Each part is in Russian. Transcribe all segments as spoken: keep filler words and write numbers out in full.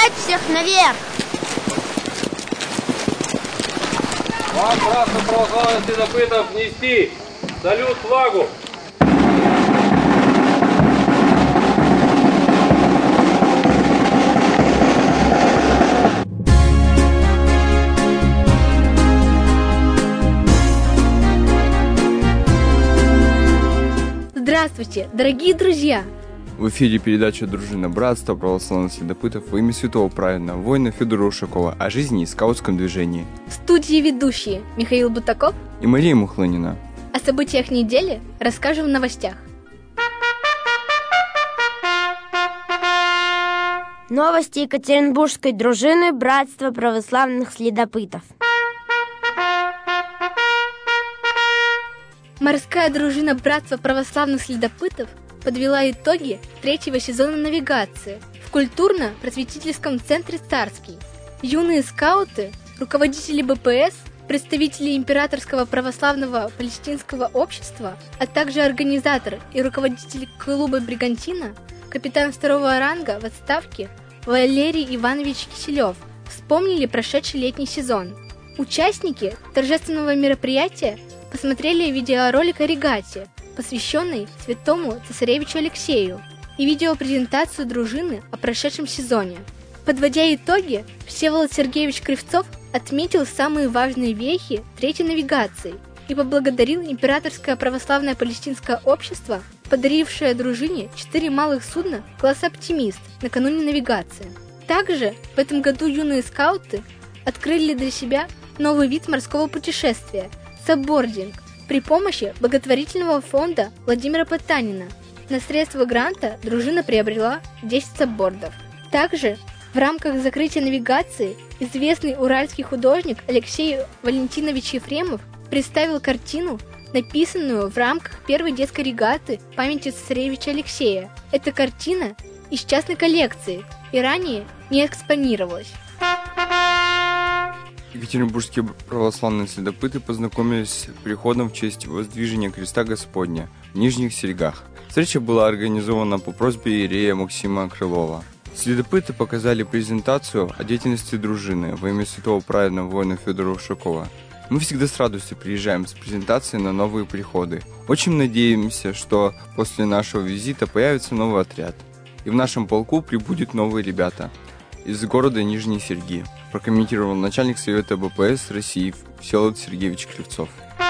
Поднять всех наверх! Вам, братство православных следопытов, нести салют флагу! Здравствуйте, дорогие друзья! В эфире передача «Дружина братства православных следопытов» во имя святого праведного воина Федора Ушакова о жизни и скаутском движении. В студии ведущие Михаил Бутаков и Мария Мухланина. О событиях недели расскажем в новостях. Новости Екатеринбургской дружины братства православных следопытов. Морская дружина братства православных следопытов подвела итоги третьего сезона навигации в культурно-просветительском центре «Царский». Юные скауты, руководители БПС, представители Императорского православного палестинского общества, а также организатор и руководитель клуба «Бригантина», капитан второго ранга в отставке Валерий Иванович Киселев, вспомнили прошедший летний сезон. Участники торжественного мероприятия посмотрели видеоролик о регате, посвященный святому цесаревичу Алексею, и видеопрезентацию дружины о прошедшем сезоне. Подводя итоги, Всеволод Сергеевич Кривцов отметил самые важные вехи третьей навигации и поблагодарил Императорское православное палестинское общество, подарившее дружине четыре малых судна класса «Оптимист» накануне навигации. Также в этом году юные скауты открыли для себя новый вид морского путешествия – саббординг, при помощи благотворительного фонда Владимира Потанина. На средства гранта дружина приобрела десять саббордов. Также в рамках закрытия навигации известный уральский художник Алексей Валентинович Ефремов представил картину, написанную в рамках первой детской регаты памяти цесаревича Алексея. Эта картина из частной коллекции и ранее не экспонировалась. Екатеринбургские православные следопыты познакомились с приходом в честь воздвижения креста Господня в Нижних Серегах. Встреча была организована по просьбе иерея Максима Крылова. Следопыты показали презентацию о деятельности дружины во имя святого праведного воина Федора Ушакова. Мы всегда с радостью приезжаем с презентацией на новые приходы. Очень надеемся, что после нашего визита появится новый отряд, и в нашем полку прибудут новые ребята из города Нижние Серги, прокомментировал начальник Совета БПС России Всеволод Сергеевич Кривцов.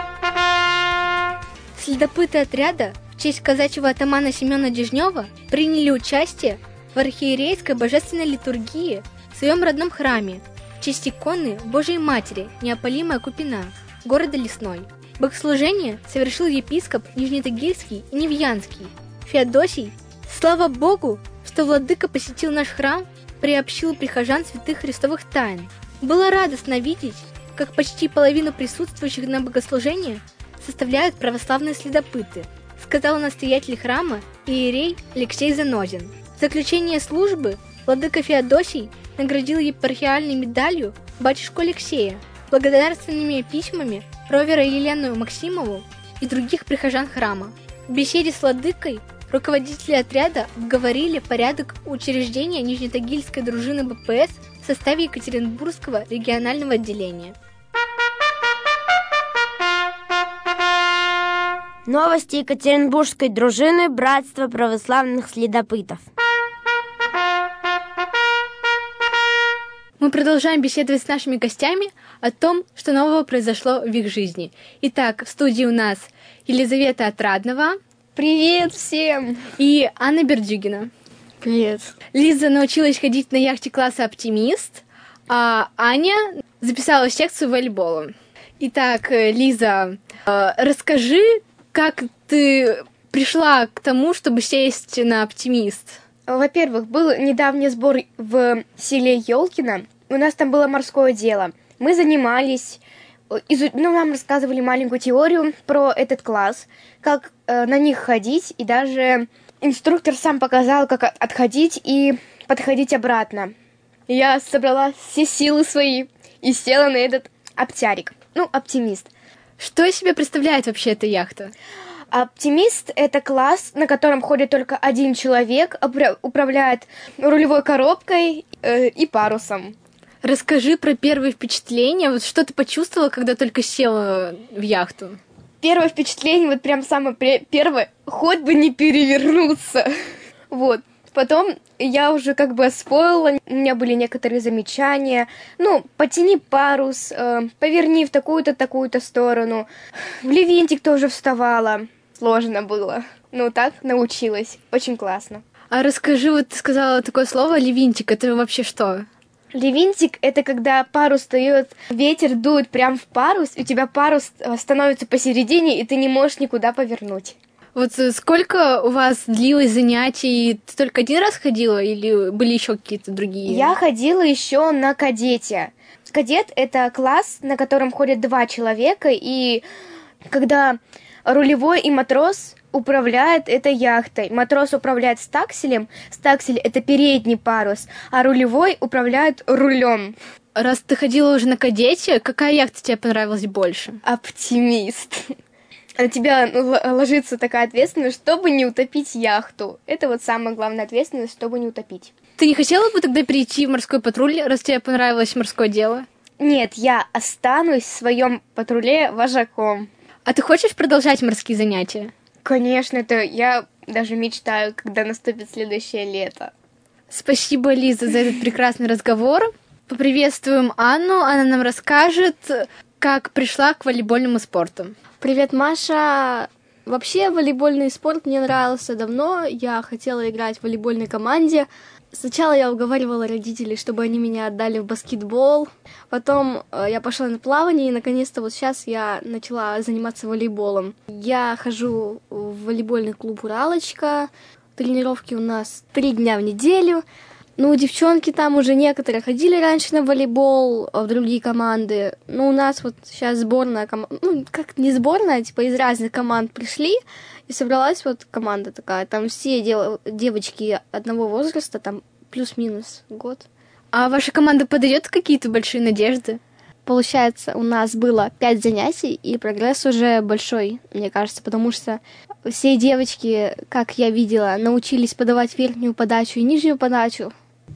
Следопыты отряда в честь казачьего атамана Семена Дежнева приняли участие в архиерейской божественной литургии в своем родном храме в честь иконы Божией Матери Неопалимая Купина, города Лесной. Богослужение совершил епископ Нижнетагильский и Невьянский Феодосий. Слава Богу, что владыка посетил наш храм, приобщил прихожан святых христовых тайн. Было радостно видеть, как почти половину присутствующих на богослужении составляют православные следопыты, сказал настоятель храма иерей Алексей Занозин. В заключение службы владыка Феодосий наградил епархиальной медалью батюшку Алексея, благодарственными письмами ровера Елену Максимову и других прихожан храма. В беседе с владыкой руководители отряда обговорили порядок учреждения Нижнетагильской дружины БПС в составе Екатеринбургского регионального отделения. Новости Екатеринбургской дружины братства православных следопытов. Мы продолжаем беседовать с нашими гостями о том, что нового произошло в их жизни. Итак, в студии у нас Елизавета Отраднова. Привет всем! И Анна Бердюгина. Привет. Лиза научилась ходить на яхте класса «Оптимист», а Аня записалась в секцию волейбола. Итак, Лиза, расскажи, как ты пришла к тому, чтобы сесть на «Оптимист»? Во-первых, был недавний сбор в селе Ёлкино. У нас там было морское дело. Мы занимались, изу... ну, нам рассказывали маленькую теорию про этот класс, как э, на них ходить, и даже инструктор сам показал, как отходить и подходить обратно. Я собрала все силы свои и села на этот оптярик, ну, «Оптимист». Что из себя представляет вообще эта яхта? Оптимист — это класс, на котором ходит только один человек, опра- управляет рулевой коробкой э, и парусом. Расскажи про первые впечатления. Вот что ты почувствовала, когда только села в яхту? Первое впечатление, вот прям самое пре- первое, хоть бы не перевернуться. Вот. Потом я уже как бы освоила, у меня были некоторые замечания. Ну, потяни парус, э, поверни в такую-то, такую-то сторону. В левинтик тоже вставала. Сложно было. Ну, так научилась. Очень классно. А расскажи, вот ты сказала такое слово «левинтик». Это вообще что? Левинтик — это когда парус встает, ветер дует прям в парус, и у тебя парус становится посередине, и ты не можешь никуда повернуть. Вот сколько у вас длилось занятий? Ты только один раз ходила или были еще какие-то другие? Я ходила еще на кадете. Кадет — это класс, на котором ходят два человека, и когда рулевой и матрос управляют этой яхтой. Матрос управляет стакселем, стаксель — это передний парус, а рулевой управляет рулем. Раз ты ходила уже на кадете, какая яхта тебе понравилась больше? Оптимист. На тебя ложится такая ответственность, чтобы не утопить яхту. Это вот самая главная ответственность, чтобы не утопить. Ты не хотела бы тогда перейти в морской патруль, раз тебе понравилось морское дело? Нет, я останусь в своем патруле вожаком. А ты хочешь продолжать морские занятия? Конечно, это я даже мечтаю, когда наступит следующее лето. Спасибо, Лиза, за этот прекрасный разговор. Поприветствуем Анну. Она нам расскажет, как пришла к волейбольному спорту. Привет, Маша. Вообще, волейбольный спорт мне нравился давно. Я хотела играть в волейбольной команде. Сначала я уговаривала родителей, чтобы они меня отдали в баскетбол. Потом э, я пошла на плавание, и наконец-то вот сейчас я начала заниматься волейболом. Я хожу в волейбольный клуб «Уралочка». Тренировки у нас три дня в неделю. Ну, девчонки там уже некоторые ходили раньше на волейбол, в другие команды. Ну, у нас вот сейчас сборная команда, ну, как не сборная, типа из разных команд пришли, и собралась вот команда такая. Там все дев- девочки одного возраста, там плюс-минус год. А ваша команда подает какие-то большие надежды? Получается, у нас было пять занятий, и прогресс уже большой, мне кажется, потому что все девочки, как я видела, научились подавать верхнюю подачу и нижнюю подачу.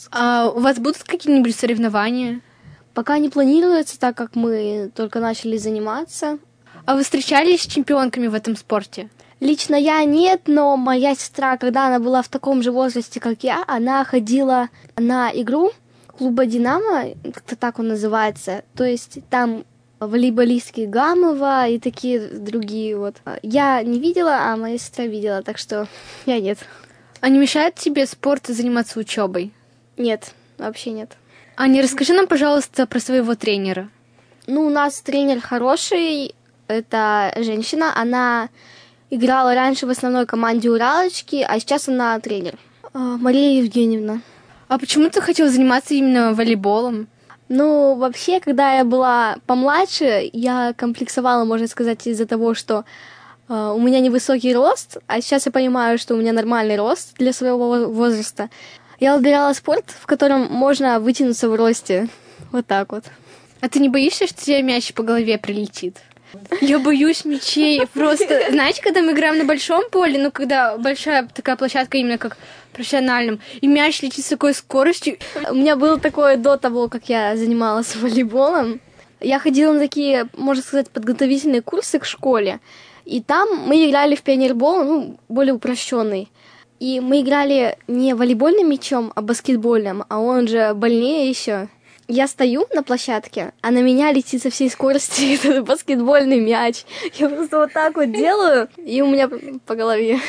А у вас будут какие-нибудь соревнования? Пока не планируется, так как мы только начали заниматься. А вы встречались с чемпионками в этом спорте? Лично я нет, но моя сестра, когда она была в таком же возрасте, как я, она ходила на игру клуба «Динамо», как-то так он называется. То есть там волейболистки Гамова и такие другие вот. Я не видела, а моя сестра видела, так что я нет. А не мешает тебе спорт заниматься учебой? Нет, вообще нет. Аня, расскажи нам, пожалуйста, про своего тренера. Ну, у нас тренер хороший, это женщина, она играла раньше в основной команде «Уралочки», а сейчас она тренер. Мария Евгеньевна. А почему ты хотела заниматься именно волейболом? Ну, вообще, когда я была помладше, я комплексовала, можно сказать, из-за того, что э, у меня невысокий рост, а сейчас я понимаю, что у меня нормальный рост для своего возраста. Я выбирала спорт, в котором можно вытянуться в росте. Вот так вот. А ты не боишься, что тебе мяч по голове прилетит? Я боюсь мячей. Просто, знаете, когда мы играем на большом поле, ну, когда большая такая площадка именно как профессиональном, и мяч летит с такой скоростью. У меня было такое до того, как я занималась волейболом. Я ходила на такие, можно сказать, подготовительные курсы к школе. И там мы играли в пионербол, ну, более упрощенный. И мы играли не волейбольным мячом, а баскетбольным, а он же больнее еще. Я стою на площадке, а на меня летит со всей скорости этот баскетбольный мяч. Я просто вот так вот делаю, и у меня по голове.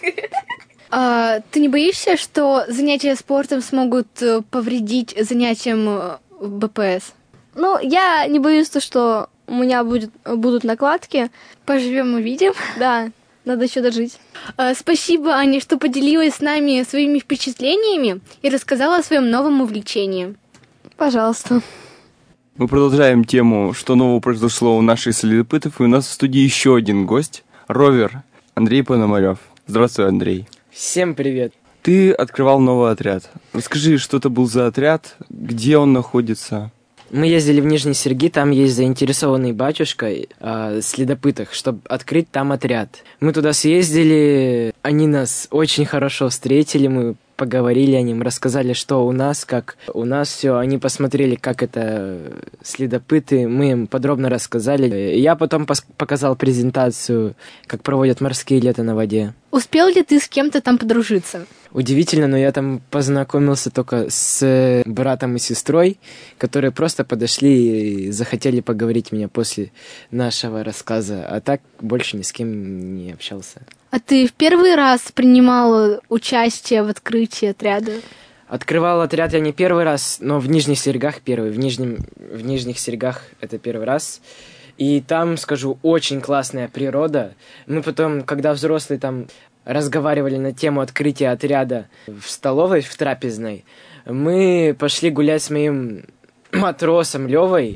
А, ты не боишься, что занятия спортом смогут повредить занятиям в БПС? Ну, я не боюсь то, что у меня будет, будут накладки. Поживем, увидим. Да, надо еще дожить. А, спасибо, Аня, что поделилась с нами своими впечатлениями и рассказала о своем новом увлечении. Пожалуйста. Мы продолжаем тему, что нового произошло у наших следопытов, и у нас в студии еще один гость, ровер Андрей Пономарев. Здравствуй, Андрей. Всем привет. Ты открывал новый отряд. Расскажи, что это был за отряд, где он находится? Мы ездили в Нижний Серги, там есть заинтересованный батюшка э, в следопытах, чтобы открыть там отряд. Мы туда съездили, они нас очень хорошо встретили, мы поговорили о нем, рассказали, что у нас, как у нас все. Они посмотрели, как это следопыты, мы им подробно рассказали. Я потом пос- показал презентацию, как проводят морские лета на воде. Успел ли ты с кем-то там подружиться? Удивительно, но я там познакомился только с братом и сестрой, которые просто подошли и захотели поговорить меня после нашего рассказа, а так больше ни с кем не общался. А ты в первый раз принимал участие в открытии отряда? Открывал отряд я не первый раз, но в Нижних Серегах первый. В, Нижнем, в Нижних Серегах это первый раз. И там, скажу, очень классная природа. Мы потом, когда взрослые там разговаривали на тему открытия отряда в столовой, в трапезной, мы пошли гулять с моим матросом Левой,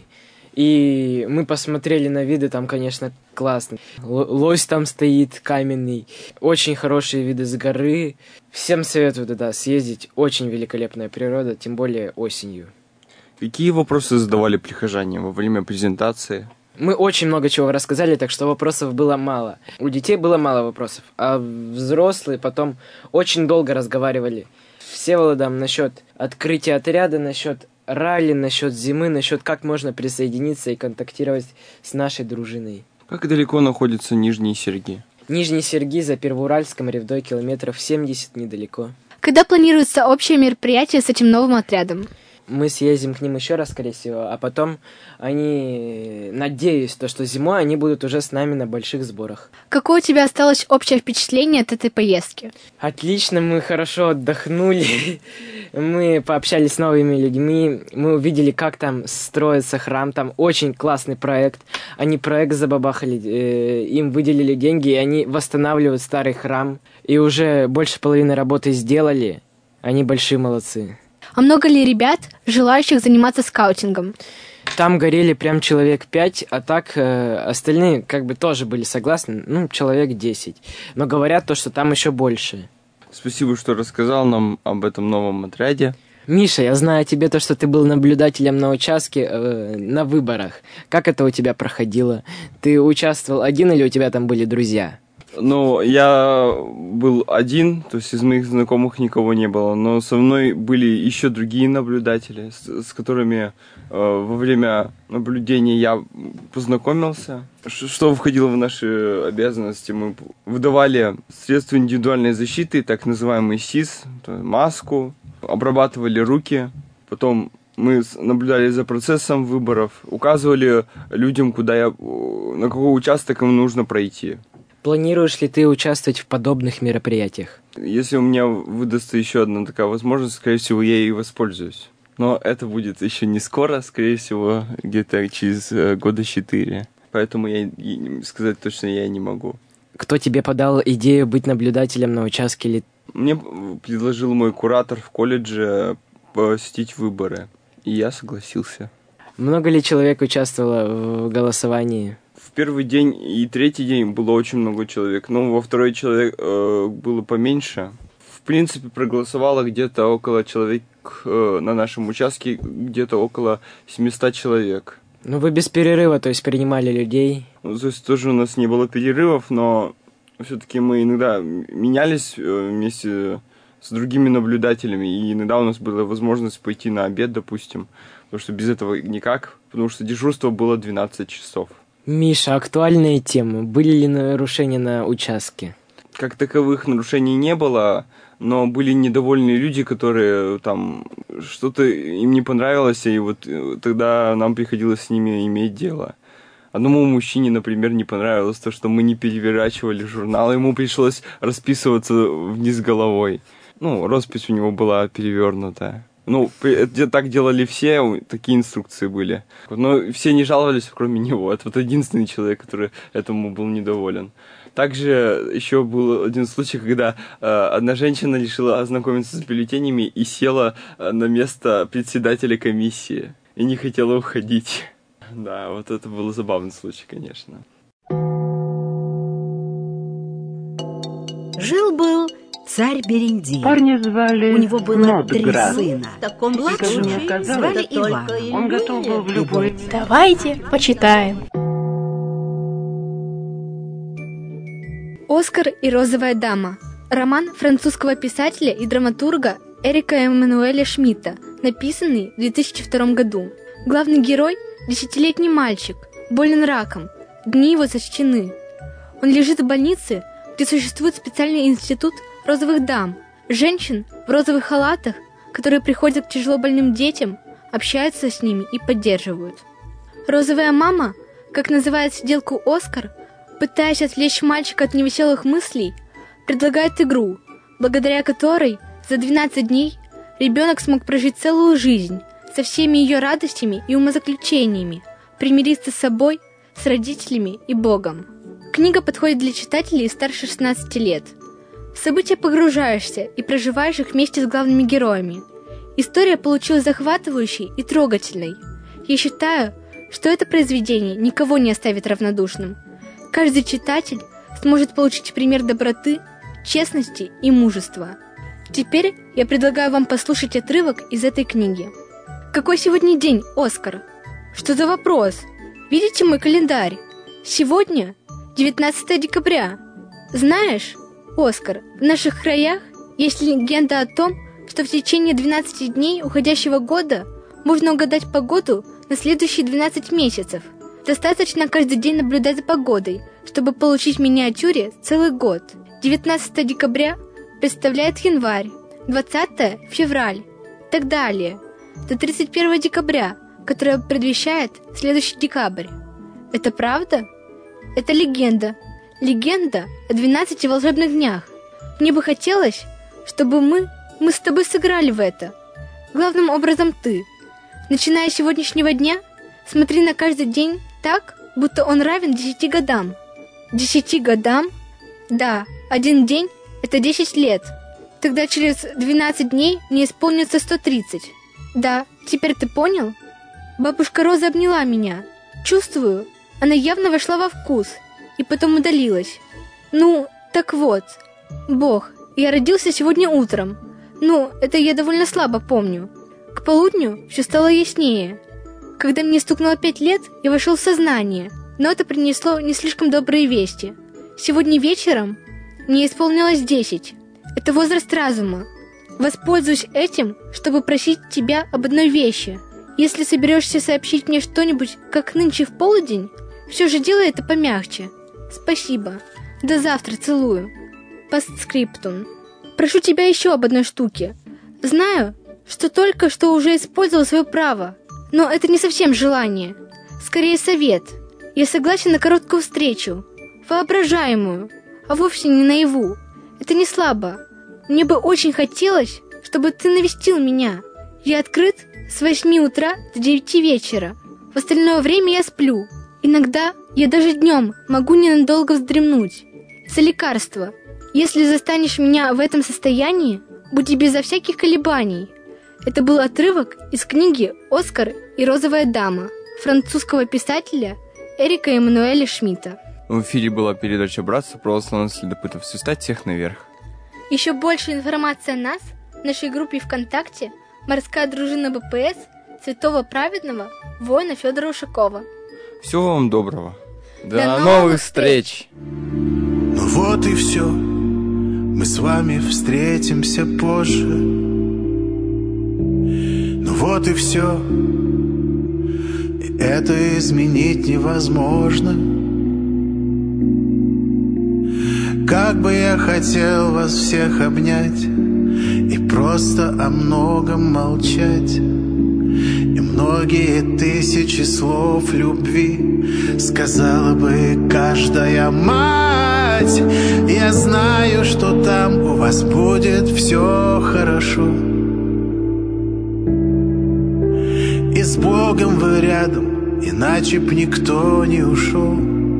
и мы посмотрели на виды, там, конечно, классно. Л- лось там стоит каменный, очень хорошие виды с горы. Всем советую туда съездить, очень великолепная природа, тем более осенью. Какие вопросы задавали прихожане во время презентации? Мы очень много чего рассказали, так что вопросов было мало. У детей было мало вопросов, а взрослые потом очень долго разговаривали с Всеволодом насчет открытия отряда, насчет ралли, насчет зимы, насчет как можно присоединиться и контактировать с нашей дружиной. Как далеко находятся Нижние Серги? Нижние Серги за Первоуральском ревдой километров семьдесят недалеко. Когда планируется общее мероприятие с этим новым отрядом? Мы съездим к ним еще раз, скорее всего, а потом они, надеюсь, то, что зимой они будут уже с нами на больших сборах. Какое у тебя осталось общее впечатление от этой поездки? Отлично, мы хорошо отдохнули, мы пообщались с новыми людьми, мы увидели, как там строится храм, там очень классный проект. Они проект забабахали, э, им выделили деньги, и они восстанавливают старый храм, и уже больше половины работы сделали, они большие молодцы. А много ли ребят, желающих заниматься скаутингом? Там горели прям человек пять, а так э, остальные как бы тоже были согласны, ну, человек десять. Но говорят то, что там еще больше. Спасибо, что рассказал нам об этом новом отряде. Миша, я знаю о тебе то, что ты был наблюдателем на участке э, на выборах. Как это у тебя проходило? Ты участвовал один или у тебя там были друзья? Ну, я был один, то есть из моих знакомых никого не было, но со мной были еще другие наблюдатели, с, с которыми э, во время наблюдения я познакомился. Ш- что входило в наши обязанности? Мы выдавали средства индивидуальной защиты, так называемый СИС, маску, обрабатывали руки, потом мы наблюдали за процессом выборов, указывали людям, куда я, на какой участок им нужно пройти. Планируешь ли ты участвовать в подобных мероприятиях? Если у меня выдастся еще одна такая возможность, скорее всего, я ей воспользуюсь. Но это будет еще не скоро, скорее всего, где-то через года четыре. Поэтому я сказать точно я не могу. Кто тебе подал идею быть наблюдателем на участке? Или... Мне предложил мой куратор в колледже посетить выборы, и я согласился. Много ли человек участвовало в голосовании? В первый день и третий день было очень много человек, но во второй человек э, было поменьше. В принципе, проголосовало где-то около человек э, на нашем участке, где-то около семьсот человек. Ну, вы без перерыва, то есть принимали людей? Ну, то есть тоже у нас не было перерывов, но все-таки мы иногда менялись э, вместе с другими наблюдателями, и иногда у нас была возможность пойти на обед, допустим, потому что без этого никак, потому что дежурство было двенадцать часов. Миша, актуальная тема. Были ли нарушения на участке? Как таковых нарушений не было, но были недовольные люди, которые там что-то им не понравилось, и вот тогда нам приходилось с ними иметь дело. Одному мужчине, например, не понравилось то, что мы не переворачивали журнал, ему пришлось расписываться вниз головой. Ну, роспись у него была перевернутая. Ну, так делали все, такие инструкции были. Но все не жаловались, кроме него. Это вот единственный человек, который этому был недоволен. Также еще был один случай, когда э, одна женщина решила ознакомиться с бюллетенями и села на место председателя комиссии. И не хотела уходить. Да, вот это был забавный случай, конечно. Жил-был Царь Берендей. Парня звали У него было Нотград. три сына. Младшего мне казалось, звали Иван. Он готов был в любой... Давайте почитаем. «Оскар и розовая дама». Роман французского писателя и драматурга Эрика Эммануэля Шмидта, написанный в две тысячи втором году. Главный герой – десятилетний мальчик, болен раком. Дни его сочтены. Он лежит в больнице, где существует специальный институт розовых дам. Женщин в розовых халатах, которые приходят к тяжело больным детям, общаются с ними и поддерживают. Розовая мама, как называет сиделку Оскар, пытаясь отвлечь мальчика от невеселых мыслей, предлагает игру, благодаря которой за двенадцать дней ребенок смог прожить целую жизнь со всеми ее радостями и умозаключениями, примириться с собой, с родителями и Богом. Книга подходит для читателей старше шестнадцати лет. В события погружаешься и проживаешь их вместе с главными героями. История получилась захватывающей и трогательной. Я считаю, что это произведение никого не оставит равнодушным. Каждый читатель сможет получить пример доброты, честности и мужества. Теперь я предлагаю вам послушать отрывок из этой книги. Какой сегодня день, Оскар? Что за вопрос? Видите мой календарь? Сегодня девятнадцатое декабря. Знаешь, Оскар, в наших краях есть легенда о том, что в течение двенадцати дней уходящего года можно угадать погоду на следующие двенадцать месяцев. Достаточно каждый день наблюдать за погодой, чтобы получить в миниатюре целый год. девятнадцатое декабря представляет январь, двадцатое – февраль, и так далее, до тридцать первого декабря, которое предвещает следующий декабрь. Это правда? Это легенда. Легенда о двенадцати волшебных днях. Мне бы хотелось, чтобы мы, мы с тобой сыграли в это. Главным образом ты. Начиная с сегодняшнего дня, смотри на каждый день так, будто он равен десяти годам. Десяти годам? Да, один день – это десять лет. Тогда через двенадцать дней мне исполнится сто тридцать. Да, теперь ты понял? Бабушка Роза обняла меня. Чувствую, она явно вошла во вкус и потом удалилась. Ну, так вот. Бог, я родился сегодня утром. Ну, это я довольно слабо помню. К полудню все стало яснее. Когда мне стукнуло пять лет, я вошел в сознание, но это принесло не слишком добрые вести. Сегодня вечером мне исполнилось десять. Это возраст разума. Воспользуюсь этим, чтобы просить тебя об одной вещи. Если соберешься сообщить мне что-нибудь, как нынче в полдень, все же делай это помягче. Спасибо. До завтра, целую. Постскриптум. Прошу тебя еще об одной штуке. Знаю, что только что уже использовал свое право, но это не совсем желание. Скорее совет. Я согласен на короткую встречу. Воображаемую, а вовсе не наяву. Это не слабо. Мне бы очень хотелось, чтобы ты навестил меня. Я открыт с восьми утра до девяти вечера. В остальное время я сплю. Иногда я даже днем могу ненадолго вздремнуть. За лекарство. Если застанешь меня в этом состоянии, буди безо всяких колебаний. Это был отрывок из книги «Оскар и розовая дама» французского писателя Эрика Эммануэля Шмидта. В эфире была передача «Братство православных следопытов». Свистать всех наверх. Еще больше информации о нас в нашей группе ВКонтакте «Морская дружина БПС» Святого Праведного воина Федора Ушакова. Всего вам доброго. До, До новых, новых встреч! Ну вот и все. Мы с вами встретимся позже. Ну вот и все. И это изменить невозможно. Как бы я хотел вас всех обнять и просто о многом молчать, и многие тысячи слов любви сказала бы каждая мать. Я знаю, что там у вас будет все хорошо, и с Богом вы рядом, иначе б никто не ушел.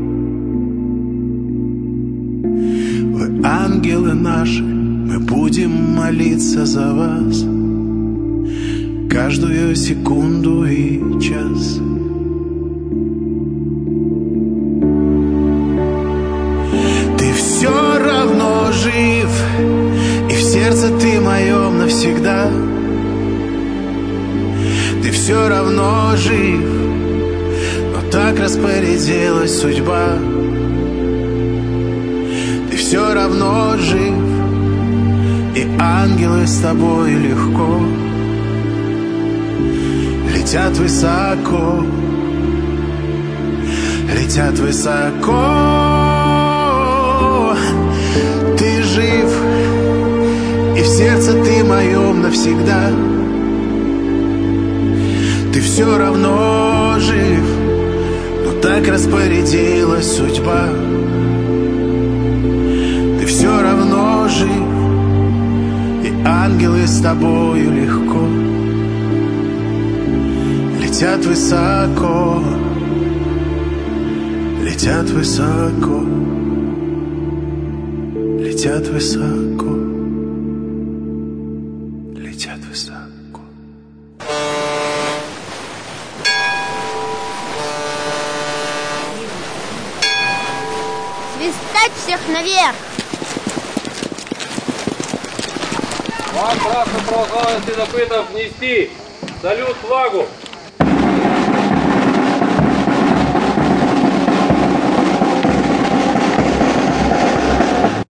Вы ангелы наши, мы будем молиться за вас каждую секунду и час. Ты все равно жив, навсегда. Ты все равно жив, но так распорядилась судьба. Ты все равно жив, и ангелы с тобой легко летят высоко, летят высоко. Ты жив, и в сердце ты моем навсегда. Ты все равно жив, но так распорядилась судьба. Ты все равно жив, и ангелы с тобою легко летят высоко, летят высоко, летят высоко, летят высоко. Свистать всех наверх! Вам, красным православным следопытам, внести салют флагу!